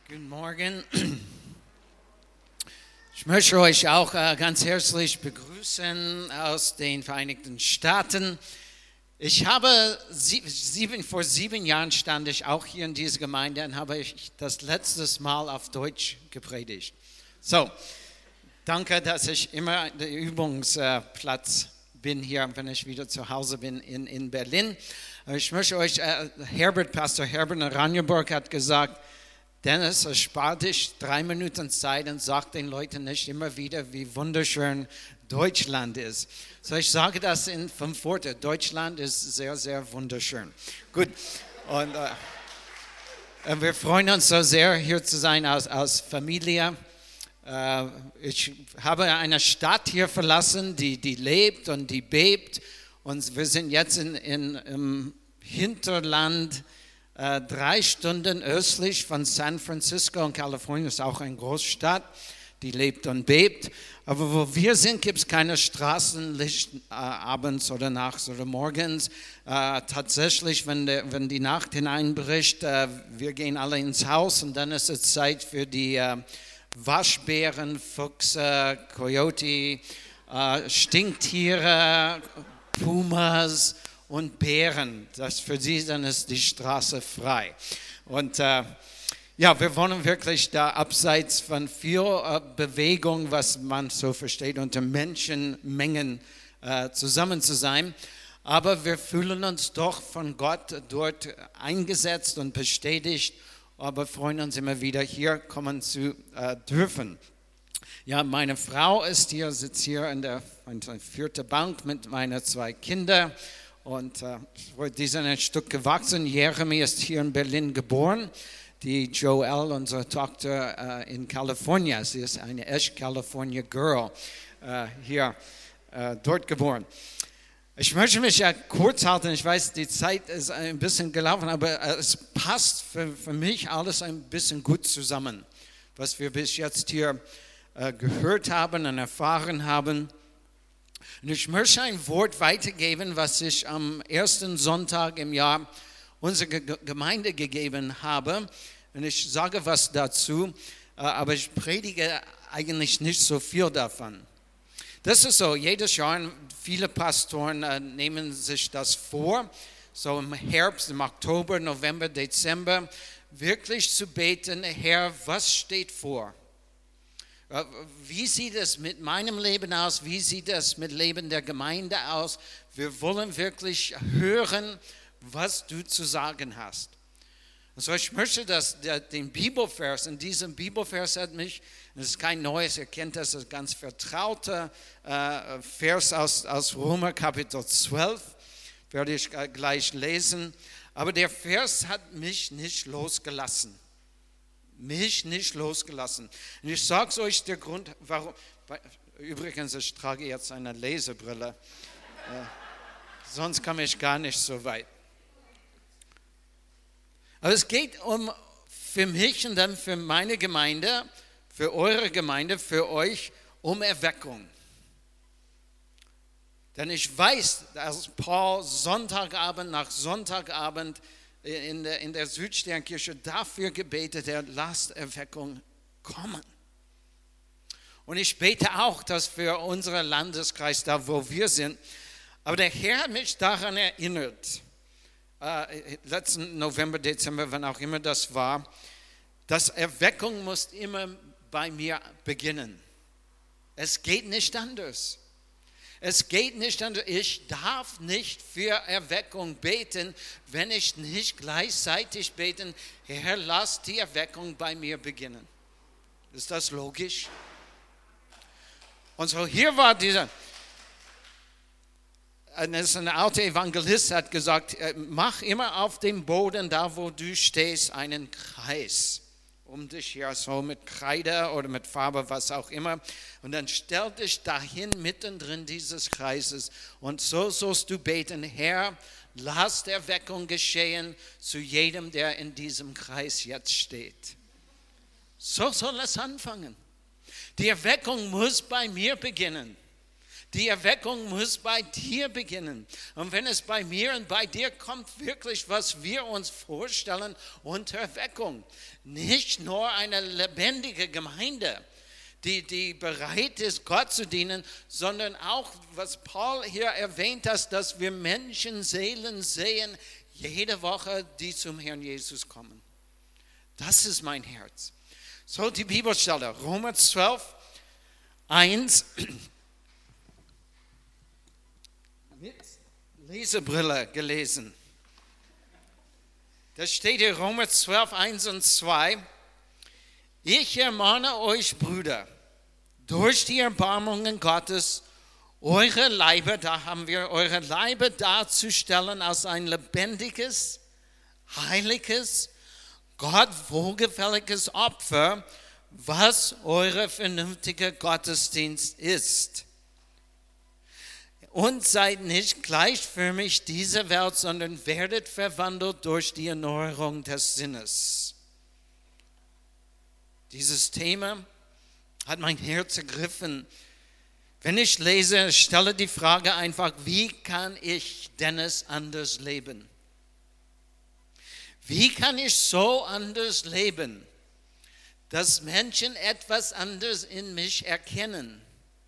Guten Morgen. Ich möchte euch auch ganz herzlich begrüßen aus den Vereinigten Staaten. Ich habe vor 7 Jahren stand ich auch hier in dieser Gemeinde und habe ich das letzte Mal auf Deutsch gepredigt. So, danke, dass ich immer der Übungsplatz bin hier, wenn ich wieder zu Hause bin in Berlin. Ich möchte euch, Pastor Herbert Ranjeburg hat gesagt, Dennis, erspar dich 3 Minuten Zeit und sag den Leuten nicht immer wieder, wie wunderschön Deutschland ist. So, ich sage das in 5 Worten. Deutschland ist sehr, sehr wunderschön. Gut, und wir freuen uns so sehr, hier zu sein als Familie. Ich habe eine Stadt hier verlassen, die lebt und die bebt. Und wir sind jetzt im Hinterland, 3 Stunden östlich von San Francisco und Kalifornien ist auch eine Großstadt, die lebt und bebt. Aber wo wir sind, gibt es keine Straßenlicht abends oder nachts oder morgens. Tatsächlich, wenn die Nacht hineinbricht, wir gehen alle ins Haus und dann ist es Zeit für die Waschbären, Füchse, Coyote, Stinktiere, Pumas und Bären. Für sie dann ist die Straße frei. Und wir wohnen wirklich da abseits von viel Bewegung, was man so versteht, unter Menschenmengen zusammen zu sein. Aber wir fühlen uns doch von Gott dort eingesetzt und bestätigt, aber freuen uns immer wieder, hier kommen zu dürfen. Ja, meine Frau ist hier, sitzt hier in der 4. Bank mit meinen 2 Kindern. Und die sind ein Stück gewachsen. Jeremy ist hier in Berlin geboren. Die Joelle, unsere Tochter, in Kalifornien. Sie ist eine echt California Girl, hier dort geboren. Ich möchte mich ja kurz halten. Ich weiß, die Zeit ist ein bisschen gelaufen, aber es passt für mich alles ein bisschen gut zusammen, was wir bis jetzt hier gehört haben und erfahren haben. Und ich möchte ein Wort weitergeben, was ich am ersten Sonntag im Jahr unserer Gemeinde gegeben habe. Und ich sage was dazu, aber ich predige eigentlich nicht so viel davon. Das ist so, jedes Jahr, viele Pastoren nehmen sich das vor, so im Herbst, im Oktober, November, Dezember, wirklich zu beten, Herr, was steht vor? Wie sieht es mit meinem Leben aus? Wie sieht es mit dem Leben der Gemeinde aus? Wir wollen wirklich hören, was du zu sagen hast. Also ich möchte den Bibelvers, in diesem Bibelvers hat mich, das ist kein neues, ihr kennt das, ist ein ganz vertrauter Vers aus Römer Kapitel 12, werde ich gleich lesen. Aber der Vers hat mich nicht losgelassen. Mich nicht losgelassen. Und ich sage es euch, der Grund, warum. Übrigens, ich trage jetzt eine Lesebrille. Sonst komme ich gar nicht so weit. Aber es geht für mich und dann für meine Gemeinde, für eure Gemeinde, für euch, um Erweckung. Denn ich weiß, dass Paul Sonntagabend nach Sonntagabend in der Südsternkirche dafür gebetet, er lasst Erweckung kommen. Und ich bete auch, dass für unseren Landeskreis, da wo wir sind, aber der Herr hat mich daran erinnert, letzten November, Dezember, wann auch immer das war, dass Erweckung muss immer bei mir beginnen. Es geht nicht anders. Es geht nicht anders. Ich darf nicht für Erweckung beten, wenn ich nicht gleichzeitig beten, Herr, lass die Erweckung bei mir beginnen. Ist das logisch? Und so hier war ein alter Evangelist hat gesagt, mach immer auf dem Boden, da wo du stehst, einen Kreis. Um dich hier so mit Kreide oder mit Farbe, was auch immer. Und dann stell dich dahin, mittendrin dieses Kreises. Und so sollst du beten, Herr, lass der Erweckung geschehen zu jedem, der in diesem Kreis jetzt steht. So soll es anfangen. Die Erweckung muss bei mir beginnen. Die Erweckung muss bei dir beginnen. Und wenn es bei mir und bei dir kommt, wirklich, was wir uns vorstellen unter Erweckung. Nicht nur eine lebendige Gemeinde, die bereit ist, Gott zu dienen, sondern auch, was Paul hier erwähnt hat, dass wir Menschenseelen sehen, jede Woche, die zum Herrn Jesus kommen. Das ist mein Herz. So, die Bibelstelle, Römer 12, 1. Mit Lesebrille gelesen. Da steht hier Römer 12, 1 und 2. Ich ermahne euch, Brüder, durch die Erbarmungen Gottes, eure Leiber darzustellen als ein lebendiges, heiliges, Gott wohlgefälliges Opfer, was eure vernünftige Gottesdienst ist. Und seid nicht gleichförmig dieser Welt, sondern werdet verwandelt durch die Erneuerung des Sinnes. Dieses Thema hat mein Herz ergriffen. Wenn ich lese, stelle die Frage einfach, wie kann ich Dennis anders leben? Wie kann ich so anders leben, dass Menschen etwas anderes in mich erkennen?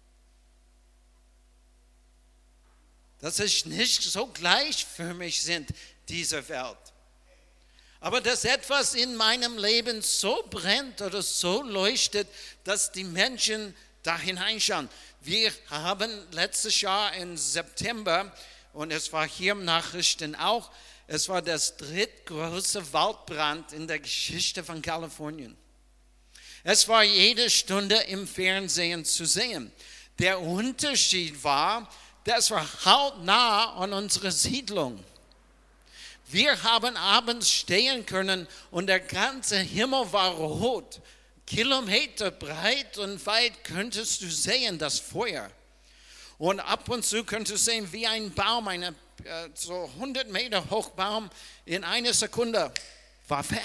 Dass es nicht so gleichförmig sind, dieser Welt. Aber dass etwas in meinem Leben so brennt oder so leuchtet, dass die Menschen da hineinschauen. Wir haben letztes Jahr im September, und es war hier im Nachrichten auch, es war das drittgrößte Waldbrand in der Geschichte von Kalifornien. Es war jede Stunde im Fernsehen zu sehen. Der Unterschied war, das war hautnah an unserer Siedlung. Wir haben abends stehen können und der ganze Himmel war rot. Kilometer breit und weit könntest du sehen das Feuer. Und ab und zu könntest du sehen, wie ein Baum, so 100 Meter hoch Baum, in einer Sekunde war weg.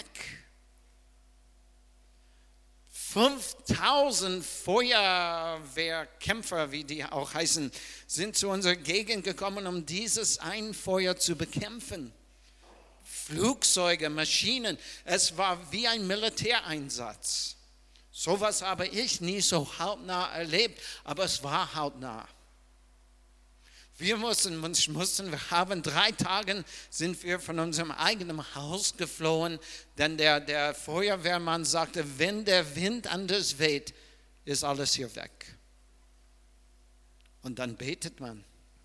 5000 Feuerwehrkämpfer, wie die auch heißen, sind zu unserer Gegend gekommen, um dieses ein Feuer zu bekämpfen. Flugzeuge, Maschinen, es war wie ein Militäreinsatz. Sowas habe ich nie so hautnah erlebt, aber es war hautnah. Wir haben 3 Tage sind wir von unserem eigenen Haus geflohen, denn der Feuerwehrmann sagte, wenn der Wind anders weht, ist alles hier weg. Und dann betet man.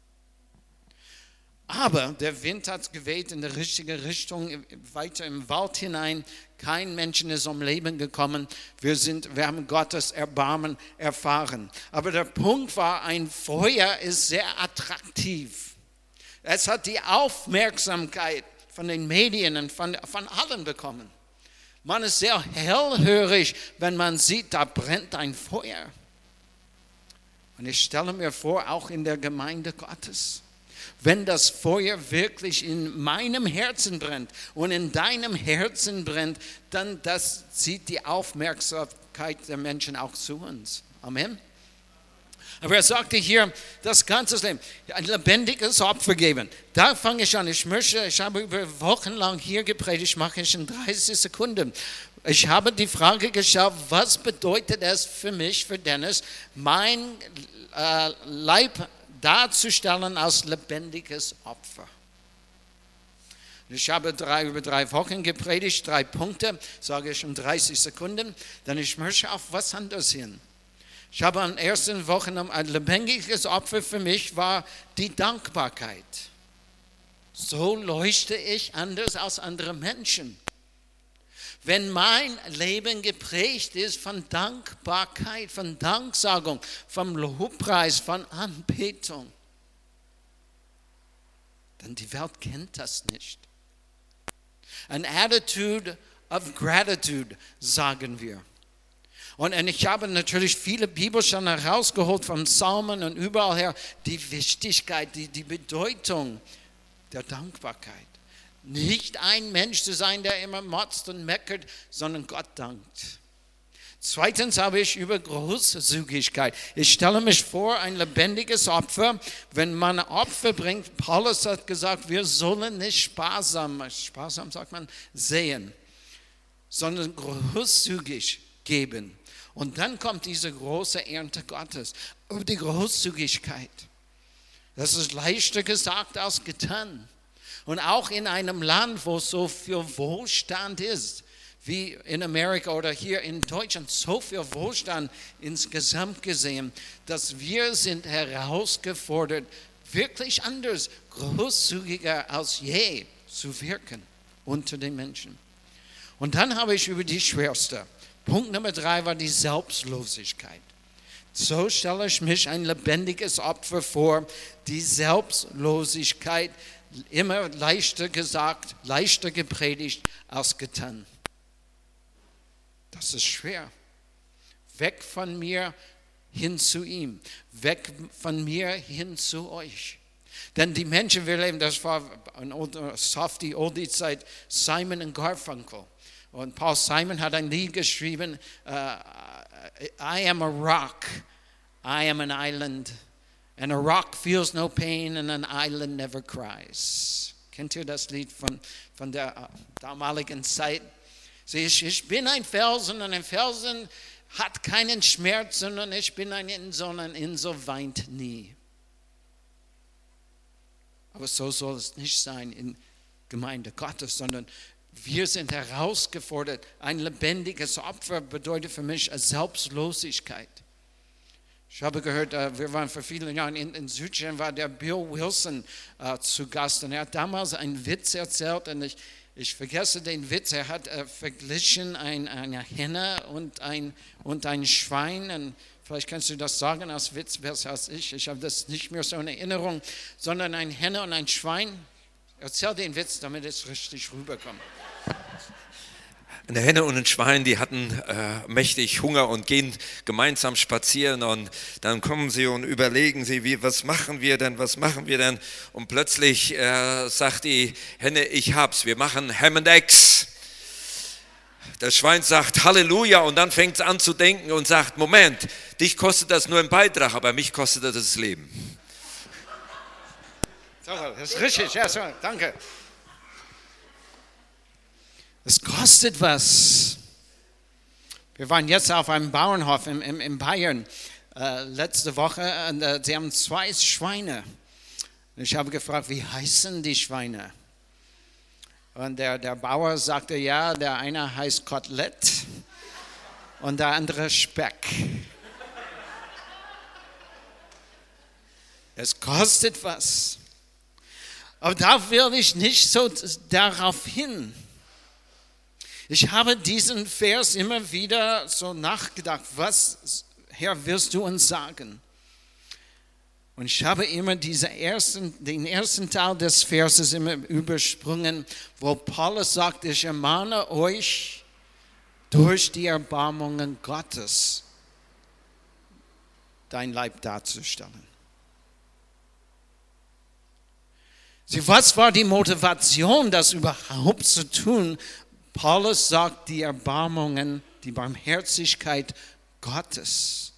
Aber der Wind hat geweht in die richtige Richtung, weiter im Wald hinein. Kein Mensch ist ums Leben gekommen. Wir haben Gottes Erbarmen erfahren. Aber der Punkt war, ein Feuer ist sehr attraktiv. Es hat die Aufmerksamkeit von den Medien und von allen bekommen. Man ist sehr hellhörig, wenn man sieht, da brennt ein Feuer. Und ich stelle mir vor, auch in der Gemeinde Gottes, wenn das Feuer wirklich in meinem Herzen brennt und in deinem Herzen brennt, dann das zieht die Aufmerksamkeit der Menschen auch zu uns. Amen. Aber er sagte hier, das ganze Leben, ein lebendiges Opfer geben. Da fange ich an. Ich habe über Wochen lang hier gepredigt, mache ich in 30 Sekunden. Ich habe die Frage gestellt, was bedeutet es für mich, für Dennis, mein Leib darzustellen als lebendiges Opfer. Ich habe über 3 Wochen gepredigt, 3 Punkte, sage ich in 30 Sekunden, denn ich möchte auf was anderes hin. Ich habe an den ersten Wochen ein lebendiges Opfer für mich war die Dankbarkeit. So leuchte ich anders als andere Menschen. Wenn mein Leben geprägt ist von Dankbarkeit, von Danksagung, vom Lobpreis, von Anbetung, dann die Welt kennt das nicht. An attitude of gratitude, sagen wir. Und ich habe natürlich viele Bibelstellen herausgeholt vom Psalmen und überall her, die Wichtigkeit, die Bedeutung der Dankbarkeit. Nicht ein Mensch zu sein, der immer motzt und meckert, sondern Gott dankt. Zweitens habe ich über Großzügigkeit. Ich stelle mich vor, ein lebendiges Opfer, wenn man Opfer bringt, Paulus hat gesagt, wir sollen nicht sparsam sagt man, sehen, sondern großzügig geben. Und dann kommt diese große Ernte Gottes. Über die Großzügigkeit. Das ist leichter gesagt als getan. Und auch in einem Land, wo so viel Wohlstand ist, wie in Amerika oder hier in Deutschland, so viel Wohlstand insgesamt gesehen, dass wir sind herausgefordert, wirklich anders, großzügiger als je zu wirken unter den Menschen. Und dann habe ich über die schwerste. Punkt Nummer 3 war die Selbstlosigkeit. So stelle ich mich ein lebendiges Opfer vor, die Selbstlosigkeit, immer leichter gesagt, leichter gepredigt als getan. Das ist schwer. Weg von mir hin zu ihm. Weg von mir hin zu euch. Denn die Menschen, wir leben, das war eine softie Oldie-Zeit, Simon und Garfunkel. Und Paul Simon hat ein Lied geschrieben, I am a rock, I am an island. And a rock feels no pain and an island never cries. Kennt ihr das Lied von der damaligen Zeit? Ich bin ein Felsen und ein Felsen hat keinen Schmerz, sondern ich bin eine Insel und eine Insel weint nie. Aber so soll es nicht sein in Gemeinde Gottes, sondern wir sind herausgefordert. Ein lebendiges Opfer bedeutet für mich eine Selbstlosigkeit. Ich habe gehört, wir waren vor vielen Jahren in Südstaaten, war der Bill Wilson zu Gast und er hat damals einen Witz erzählt und ich vergesse den Witz. Er hat verglichen eine Henne und ein Schwein. Und vielleicht kannst du das sagen als Witz besser als ich. Ich habe das nicht mehr so in Erinnerung, sondern eine Henne und ein Schwein. Erzähl den Witz, damit es richtig rüberkommt. Eine Henne und ein Schwein, die hatten mächtig Hunger und gehen gemeinsam spazieren und dann kommen sie und überlegen sie, was machen wir denn? Und plötzlich sagt die Henne, ich hab's, wir machen Ham and Eggs. Das Schwein sagt Halleluja und dann fängt es an zu denken und sagt, Moment, dich kostet das nur ein Beitrag, aber mich kostet das Leben. Das ist richtig, ja, so, danke. Es kostet was. Wir waren jetzt auf einem Bauernhof in Bayern letzte Woche und sie haben 2 Schweine. Und ich habe gefragt, wie heißen die Schweine? Und der Bauer sagte, ja, der eine heißt Kotelett und der andere Speck. Es kostet was. Aber da will ich nicht so darauf hin. Ich habe diesen Vers immer wieder so nachgedacht, was, Herr, willst du uns sagen? Und ich habe immer den ersten Teil des Verses immer übersprungen, wo Paulus sagt, ich ermahne euch durch die Erbarmungen Gottes, dein Leib darzustellen. Was war die Motivation, das überhaupt zu tun? Paulus sagt, die Erbarmungen, die Barmherzigkeit Gottes.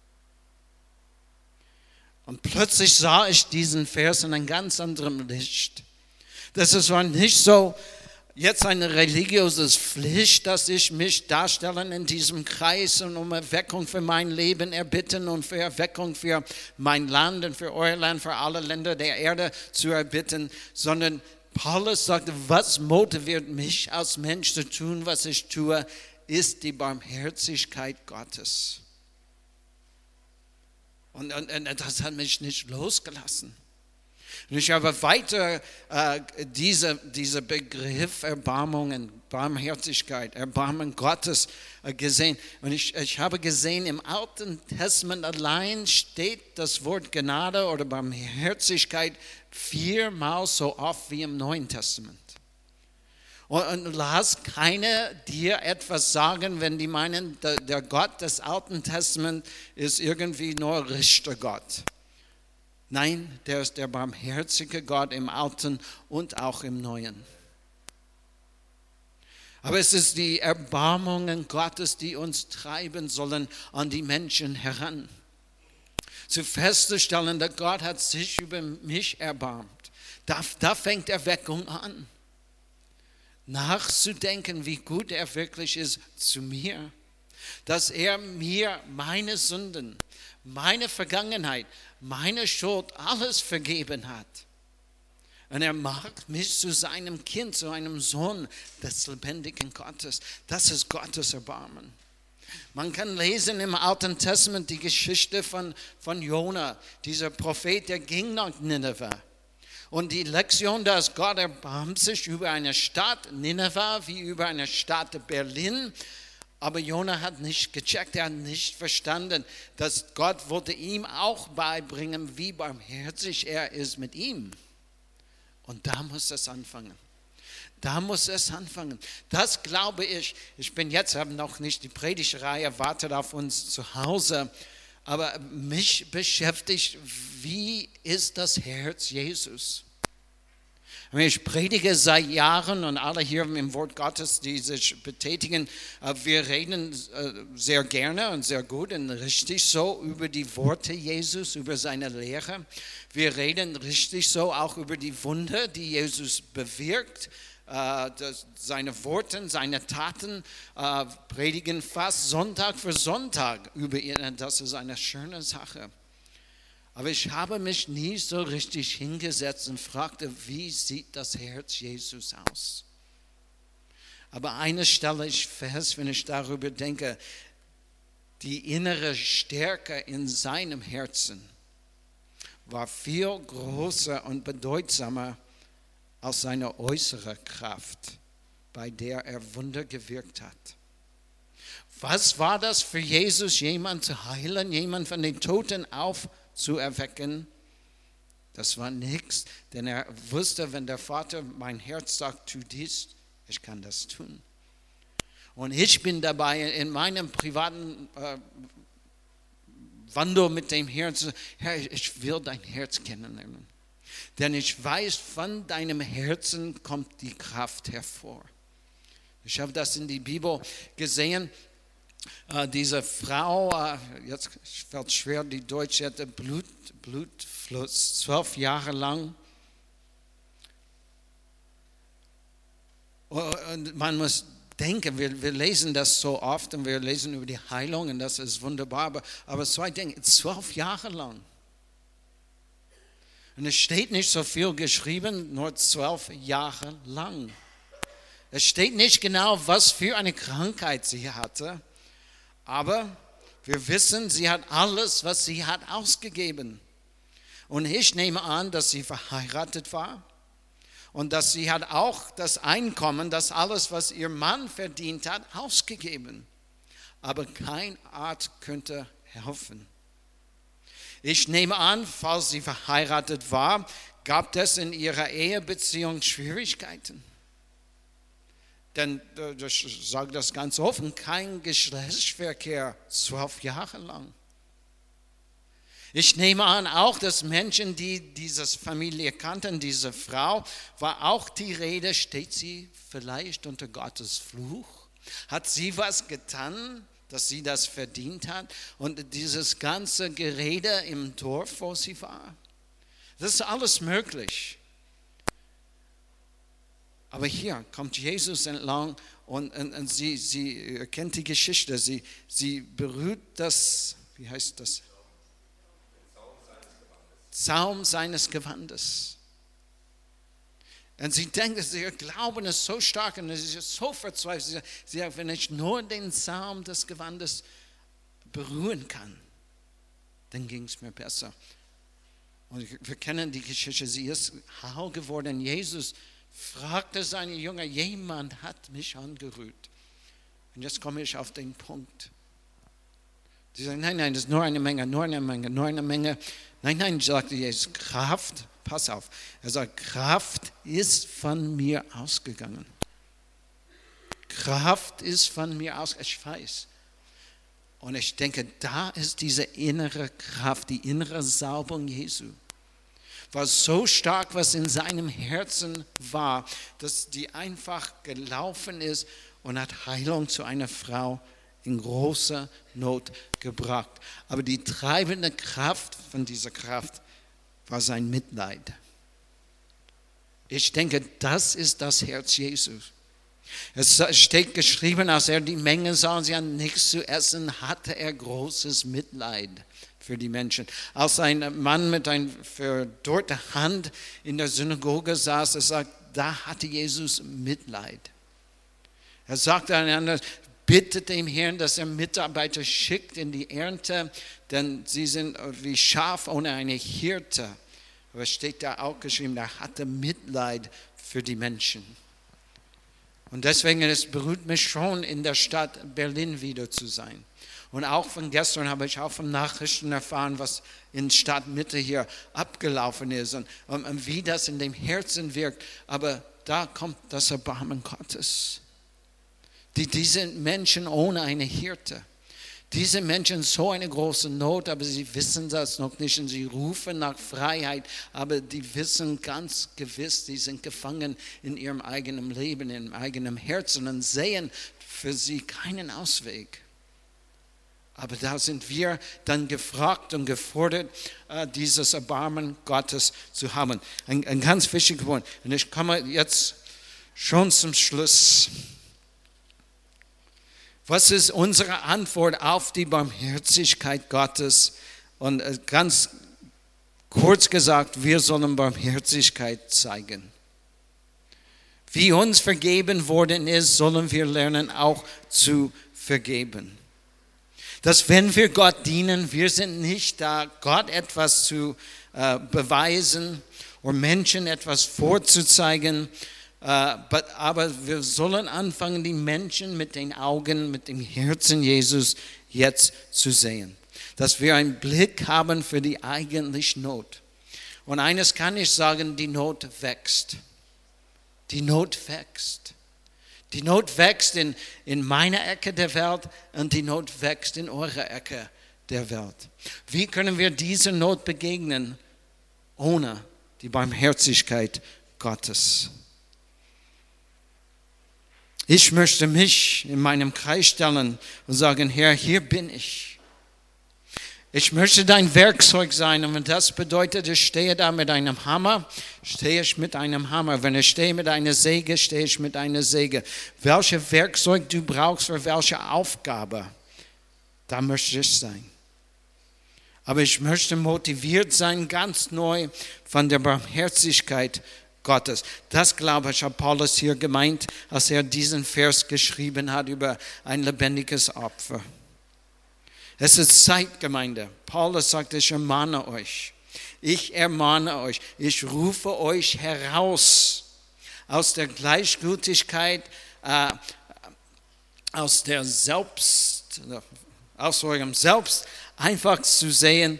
Und plötzlich sah ich diesen Vers in einem ganz anderen Licht. Das war nicht so jetzt eine religiöse Pflicht, dass ich mich darstelle in diesem Kreis und um Erweckung für mein Leben erbitten und für Erweckung für mein Land und für euer Land, für alle Länder der Erde zu erbitten, sondern Paulus sagte, was motiviert mich als Mensch zu tun, was ich tue, ist die Barmherzigkeit Gottes. Und das hat mich nicht losgelassen. Und ich habe weiter diese Begriff Erbarmungen, Barmherzigkeit, Erbarmen Gottes gesehen. Und ich habe gesehen, im Alten Testament allein steht das Wort Gnade oder Barmherzigkeit 4-mal so oft wie im Neuen Testament. Und lass keiner dir etwas sagen, wenn die meinen, der Gott des Alten Testaments ist irgendwie nur Richtergott. Nein, der ist der barmherzige Gott im Alten und auch im Neuen. Aber es ist die Erbarmungen Gottes, die uns treiben sollen an die Menschen heran. Zu festzustellen, dass Gott hat sich über mich erbarmt. Da fängt Erweckung an. Nachzudenken, wie gut er wirklich ist zu mir. Dass er mir meine Sünden, meine Vergangenheit, meine Schuld, alles vergeben hat. Und er macht mich zu seinem Kind, zu einem Sohn des lebendigen Gottes. Das ist Gottes Erbarmen. Man kann lesen im Alten Testament die Geschichte von Jona, dieser Prophet, der ging nach Nineveh. Und die Lektion, dass Gott erbarmt sich über eine Stadt, Nineveh, wie über eine Stadt Berlin. Aber Jona hat nicht gecheckt, er hat nicht verstanden, dass Gott wollte ihm auch beibringen, wie barmherzig er ist mit ihm. Und da muss es anfangen. Da muss es anfangen. Das glaube ich. Ich bin jetzt, habe noch nicht die Predigtreihe, wartet auf uns zu Hause. Aber mich beschäftigt, wie ist das Herz Jesus? Ich predige seit Jahren und alle hier im Wort Gottes, die sich betätigen, wir reden sehr gerne und sehr gut und richtig so über die Worte Jesus, über seine Lehre. Wir reden richtig so auch über die Wunder, die Jesus bewirkt. Seine Worte, seine Taten predigen fast Sonntag für Sonntag über ihn. Das ist eine schöne Sache. Aber ich habe mich nie so richtig hingesetzt und fragte, wie sieht das Herz Jesus aus? Aber eines stelle ich fest, wenn ich darüber denke, die innere Stärke in seinem Herzen war viel größer und bedeutsamer als seine äußere Kraft, bei der er Wunder gewirkt hat. Was war das für Jesus, jemanden zu heilen, jemanden von den Toten aufzuerwecken? Das war nichts, denn er wusste, wenn der Vater mein Herz sagt, tu dies, ich kann das tun. Und ich bin dabei in meinem privaten Wandel mit dem Herrn, Herr, ich will dein Herz kennenlernen. Denn ich weiß, von deinem Herzen kommt die Kraft hervor. Ich habe das in der Bibel gesehen. Diese Frau, jetzt fällt schwer, die Deutsche hatte Blutfluss, 12 Jahre lang. Und man muss denken, wir lesen das so oft und wir lesen über die Heilung und das ist wunderbar. Aber zwei Dinge, 12 Jahre lang. Und es steht nicht so viel geschrieben, nur 12 Jahre lang. Es steht nicht genau, was für eine Krankheit sie hatte. Aber wir wissen, sie hat alles, was sie hat, ausgegeben. Und ich nehme an, dass sie verheiratet war. Und dass sie hat auch das Einkommen, das alles, was ihr Mann verdient hat, ausgegeben. Aber kein Arzt könnte helfen. Ich nehme an, falls sie verheiratet war, gab es in ihrer Ehebeziehung Schwierigkeiten. Denn, ich sage das ganz offen, kein Geschlechtsverkehr 12 Jahre lang. Ich nehme an, auch dass Menschen, die diese Familie kannten, diese Frau, war auch die Rede, steht sie vielleicht unter Gottes Fluch? Hat sie was getan, dass sie das verdient hat? Und dieses ganze Gerede im Dorf, wo sie war, das ist alles möglich. Aber hier kommt Jesus entlang und sie kennt die Geschichte, sie berührt das, wie heißt das? Saum seines Gewandes. Und sie denkt, dass ihr Glauben ist so stark und sie ist so verzweifelt. Sie sagt, wenn ich nur den Saum des Gewandes berühren kann, dann ging es mir besser. Und wir kennen die Geschichte, sie ist heil geworden. Jesus fragte seine Jünger, jemand hat mich angerührt. Und jetzt komme ich auf den Punkt. Sie sagen, nein, das ist nur eine Menge, nur eine Menge, nur eine Menge. Nein, sagte Jesus, Kraft, pass auf. Er sagt, Kraft ist von mir ausgegangen. Kraft ist von mir ausgegangen, ich weiß. Und ich denke, da ist diese innere Kraft, die innere Salbung Jesu. War so stark, was in seinem Herzen war, dass die einfach gelaufen ist und hat Heilung zu einer Frau in großer Not gebracht. Aber die treibende Kraft von dieser Kraft war sein Mitleid. Ich denke, das ist das Herz Jesus. Es steht geschrieben, als er die Menge sah und sie hatten nichts zu essen, hatte er großes Mitleid für die Menschen. Als ein Mann mit einer verdorrten Hand in der Synagoge saß, er sagt, da hatte Jesus Mitleid. Er sagte einander, bittet dem Herrn, dass er Mitarbeiter schickt in die Ernte, denn sie sind wie Schaf ohne eine Hirte. Aber es steht da auch geschrieben, er hatte Mitleid für die Menschen. Und deswegen, es berührt mich schon, in der Stadt Berlin wieder zu sein. Und auch von gestern habe ich auch von Nachrichten erfahren, was in Stadtmitte hier abgelaufen ist und wie das in dem Herzen wirkt. Aber da kommt das Erbarmen Gottes. Diese Menschen ohne eine Hirte. Diese Menschen so eine große Not, aber sie wissen das noch nicht und sie rufen nach Freiheit, aber die wissen ganz gewiss, die sind gefangen in ihrem eigenen Leben, in ihrem eigenen Herzen und sehen für sie keinen Ausweg. Aber da sind wir dann gefragt und gefordert, dieses Erbarmen Gottes zu haben. Ein ganz wichtiger Punkt. Und ich komme jetzt schon zum Schluss. Was ist unsere Antwort auf die Barmherzigkeit Gottes? Und ganz kurz gesagt, wir sollen Barmherzigkeit zeigen. Wie uns vergeben worden ist, sollen wir lernen, auch zu vergeben. Dass wenn wir Gott dienen, wir sind nicht da, Gott etwas zu beweisen oder Menschen etwas vorzuzeigen, aber wir sollen anfangen, die Menschen mit den Augen, mit dem Herzen Jesus jetzt zu sehen. Dass wir einen Blick haben für die eigentliche Not. Und eines kann ich sagen, die Not wächst. Die Not wächst. Die Not wächst in meiner Ecke der Welt und die Not wächst in eurer Ecke der Welt. Wie können wir dieser Not begegnen ohne die Barmherzigkeit Gottes? Ich möchte mich in meinem Kreis stellen und sagen, Herr, hier bin ich. Ich möchte dein Werkzeug sein und wenn das bedeutet, ich stehe da mit einem Hammer, stehe ich mit einem Hammer. Wenn ich stehe mit einer Säge, stehe ich mit einer Säge. Welches Werkzeug du brauchst für welche Aufgabe, da möchte ich sein. Aber ich möchte motiviert sein, ganz neu von der Barmherzigkeit Gottes. Das, glaube ich, hat Paulus hier gemeint, als er diesen Vers geschrieben hat über ein lebendiges Opfer. Es ist Zeit, Gemeinde. Paulus sagt, ich ermahne euch. Ich ermahne euch. Ich rufe euch heraus aus der Gleichgültigkeit, aus eurem Selbst, einfach zu sehen,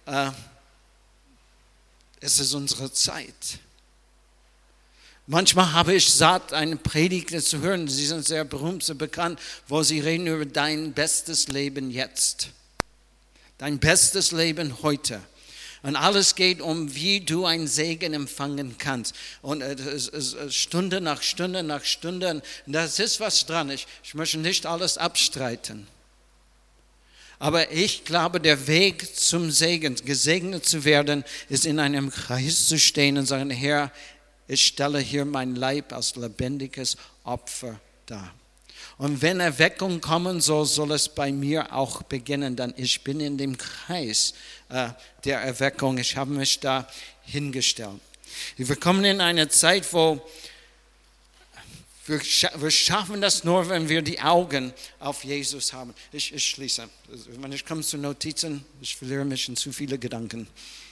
es ist unsere Zeit. Manchmal habe ich satt, eine Predigt zu hören, sie sind sehr berühmt, sehr bekannt, wo sie reden über dein bestes Leben jetzt. Dein bestes Leben heute. Und alles geht um, wie du einen Segen empfangen kannst. Und Stunde nach Stunde nach Stunde, das ist was dran. Ich möchte nicht alles abstreiten. Aber ich glaube, der Weg zum Segen, gesegnet zu werden, ist in einem Kreis zu stehen und sagen, Herr, ich stelle hier mein Leib als lebendiges Opfer dar. Und wenn Erweckung kommen soll, soll es bei mir auch beginnen, denn ich bin in dem Kreis der Erweckung. Ich habe mich da hingestellt. Wir kommen in eine Zeit, wo wir schaffen das nur, wenn wir die Augen auf Jesus haben. Ich schließe. Wenn ich komme zu Notizen, ich verliere mich in zu viele Gedanken.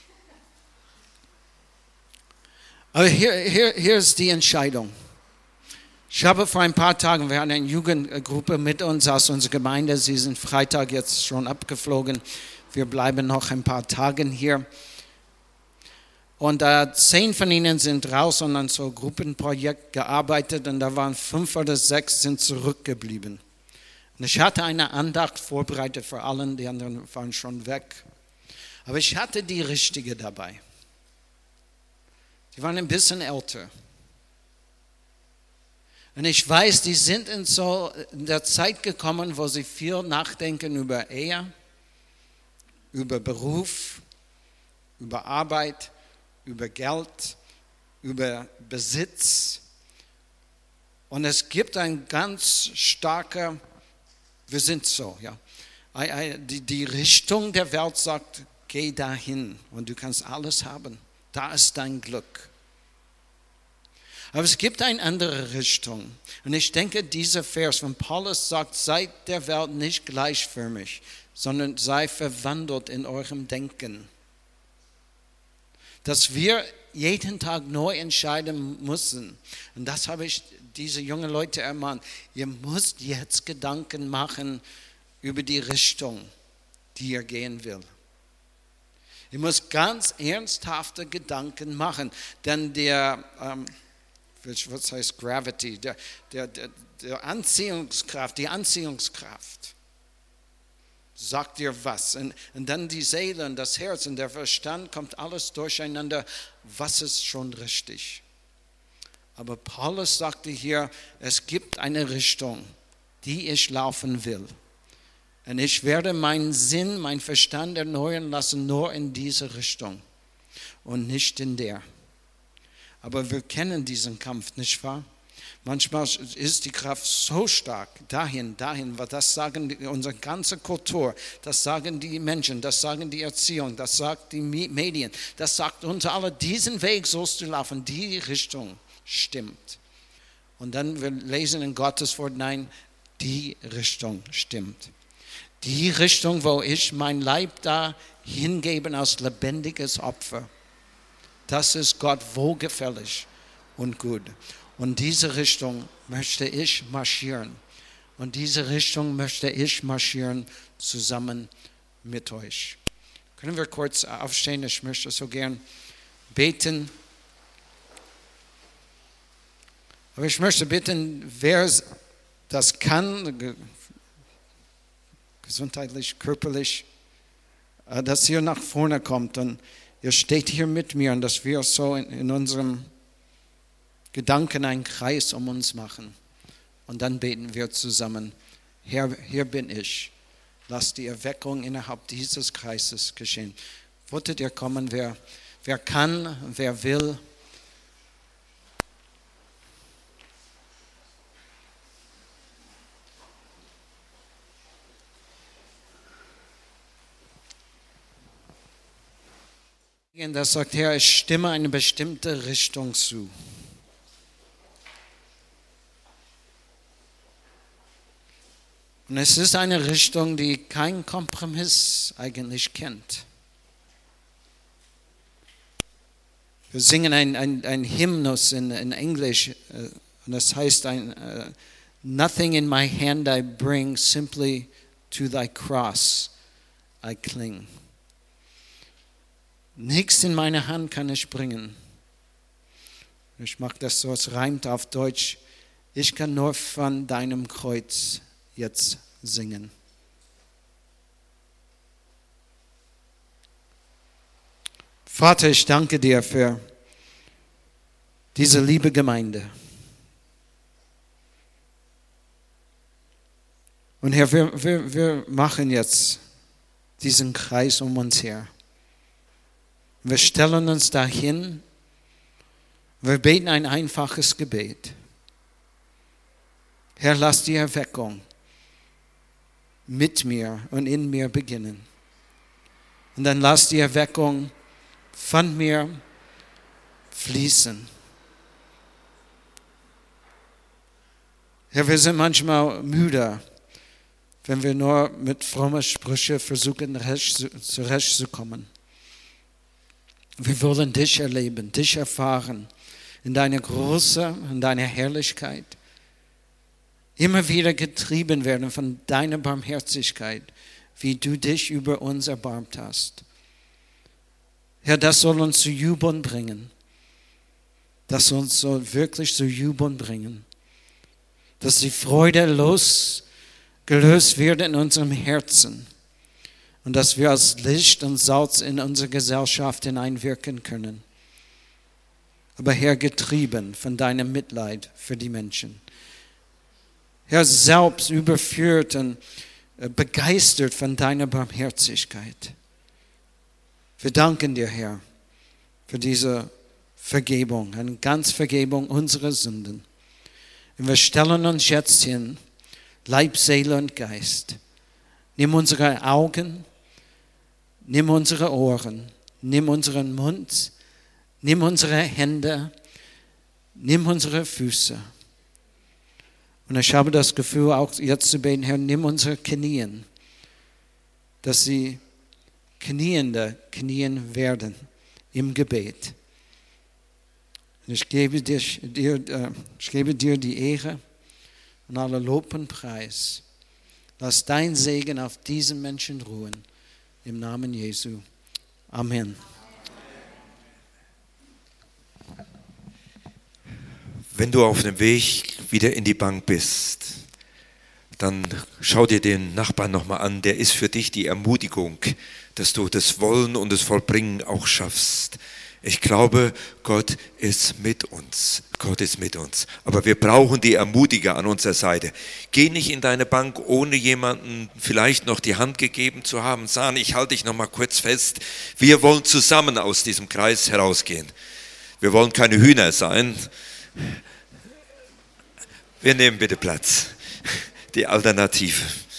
Aber hier ist die Entscheidung. Ich habe vor ein paar Tagen, wir hatten eine Jugendgruppe mit uns aus unserer Gemeinde. Sie sind Freitag jetzt schon abgeflogen. Wir bleiben noch ein paar Tage hier. Und 10 von ihnen sind raus und an so einem Gruppenprojekt gearbeitet. Und da waren 5 oder 6 sind zurückgeblieben. Und ich hatte eine Andacht vorbereitet für alle, die anderen waren schon weg. Aber ich hatte die richtige dabei. Die waren ein bisschen älter. Und ich weiß, die sind in der Zeit gekommen, wo sie viel nachdenken über Ehe, über Beruf, über Arbeit, über Geld, über Besitz. Und es gibt ein ganz starker, wir sind so, ja. Die Richtung der Welt sagt, geh dahin und du kannst alles haben. Da ist dein Glück. Aber es gibt eine andere Richtung. Und ich denke, dieser Vers, wenn Paulus sagt, seid der Welt nicht gleichförmig, sondern sei verwandelt in eurem Denken. Dass wir jeden Tag neu entscheiden müssen. Und das habe ich diese jungen Leute ermahnt. Ihr müsst jetzt Gedanken machen über die Richtung, die ihr gehen will. Ihr müsst ganz ernsthafte Gedanken machen, denn was heißt Gravity, der Anziehungskraft, die Anziehungskraft sagt dir was. Und dann die Seele und das Herz und der Verstand kommt alles durcheinander, was ist schon richtig. Aber Paulus sagte hier, es gibt eine Richtung, die ich laufen will. Und ich werde meinen Sinn, meinen Verstand erneuern lassen, nur in diese Richtung und nicht in der. Aber wir kennen diesen Kampf, nicht wahr? Manchmal ist die Kraft so stark, dahin, weil das sagen unsere ganze Kultur, das sagen die Menschen, das sagen die Erziehung, das sagt die Medien, das sagt uns alle, diesen Weg sollst du laufen, die Richtung stimmt. Und dann wir lesen in Gottes Wort, nein, die Richtung stimmt. Die Richtung, wo ich mein Leib da hingebe als lebendiges Opfer. Das ist Gott wohlgefällig und gut. Und diese Richtung möchte ich marschieren. Und diese Richtung möchte ich marschieren zusammen mit euch. Können wir kurz aufstehen? Ich möchte so gern beten. Aber ich möchte bitten, wer das kann, gesundheitlich, körperlich, dass ihr nach vorne kommt und ihr steht hier mit mir und dass wir so in unserem Gedanken einen Kreis um uns machen. Und dann beten wir zusammen. Herr, hier bin ich. Lass die Erweckung innerhalb dieses Kreises geschehen. Wolltet ihr kommen, wer kann, wer will? Das sagt, Herr, ich stimme eine bestimmte Richtung zu. Und es ist eine Richtung, die keinen Kompromiss eigentlich kennt. Wir singen ein Hymnus in Englisch, und das heißt, Nothing in my hand I bring, simply to thy cross I cling. Nichts in meine Hand kann ich bringen. Ich mag das so, es reimt auf Deutsch. Ich kann nur von deinem Kreuz jetzt singen. Vater, ich danke dir für diese liebe Gemeinde. Und Herr, wir machen jetzt diesen Kreis um uns her. Wir stellen uns dahin, wir beten ein einfaches Gebet. Herr, lass die Erweckung mit mir und in mir beginnen. Und dann lass die Erweckung von mir fließen. Herr, wir sind manchmal müde, wenn wir nur mit frommen Sprüchen versuchen, zurechtzukommen. Wir wollen dich erleben, dich erfahren in deiner Größe, in deiner Herrlichkeit. Immer wieder getrieben werden von deiner Barmherzigkeit, wie du dich über uns erbarmt hast. Herr, das soll uns zu jubeln bringen. Das soll uns so wirklich zu jubeln bringen. Dass die Freude gelöst wird in unserem Herzen. Und dass wir als Licht und Salz in unsere Gesellschaft hineinwirken können. Aber Herr, getrieben von deinem Mitleid für die Menschen. Herr, selbst überführt und begeistert von deiner Barmherzigkeit. Wir danken dir, Herr, für diese Vergebung, eine ganz Vergebung unserer Sünden. Und wir stellen uns jetzt hin, Leib, Seele und Geist. Nimm unsere Augen, nimm unsere Ohren, nimm unseren Mund, nimm unsere Hände, nimm unsere Füße. Und ich habe das Gefühl, auch jetzt zu beten, Herr, nimm unsere Knien, dass sie knien werden im Gebet. Und ich gebe dir die Ehre und alle Lob und Preis. Lass dein Segen auf diesen Menschen ruhen. Im Namen Jesu. Amen. Wenn du auf dem Weg wieder in die Bank bist, dann schau dir den Nachbarn nochmal an. Der ist für dich die Ermutigung, dass du das Wollen und das Vollbringen auch schaffst. Ich glaube, Gott ist mit uns. Gott ist mit uns. Aber wir brauchen die Ermutiger an unserer Seite. Geh nicht in deine Bank, ohne jemanden vielleicht noch die Hand gegeben zu haben. Sagen, ich halte dich noch mal kurz fest. Wir wollen zusammen aus diesem Kreis herausgehen. Wir wollen keine Hühner sein. Wir nehmen bitte Platz. Die Alternative.